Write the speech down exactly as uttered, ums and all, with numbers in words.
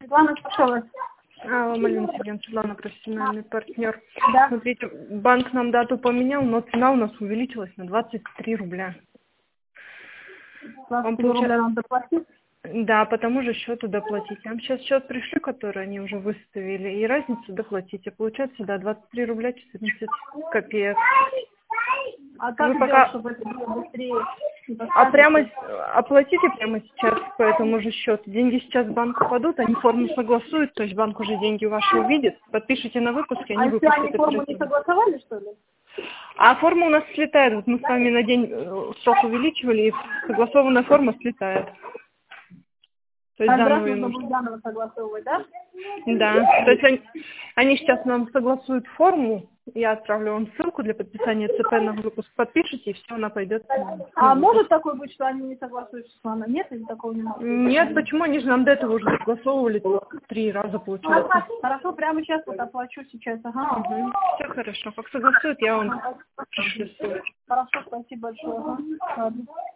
Светлана, слушаю вас. А, Малина Сергеевна, Светлана, профессиональный партнер. Да. Смотрите, банк нам дату поменял, но цена у нас увеличилась на двадцать три рубля. двадцать три рубля надо доплатить? Да, по тому же счету доплатить. Я вам сейчас счет пришлю, который они уже выставили, и разницу доплатите. Получается, да, двадцать три рубля четырнадцать копеек. А как Вы сделать, пока... чтобы это было быстрее? А прямо оплатите прямо сейчас по этому же счету. Деньги сейчас в банк попадут, они форму согласуют, то есть банк уже деньги ваши увидит. Подпишите на выпуск, и они а выпустят. А если они форму не согласовали, что ли? А форма у нас слетает. Вот мы с вами на день срок увеличивали, и согласованная форма слетает. То есть Каждый раз заново ее нужно нужно. будет заново согласовывать, да? Да. То есть они, они сейчас нам согласуют форму, я отправлю вам ссылку для подписания ЦП на выпуск. Подпишите, и все, она пойдет. А может такое быть, что они не согласуются с вами? Нет, или такого не может? Нет, почему? Они же нам до этого уже согласовывали три раза, получается. Хорошо, прямо сейчас вот оплачу сейчас. Ага. Угу. Все хорошо. Как согласуют, я вам пришлю ссылку. Хорошо, спасибо большое. Ага. Ладно.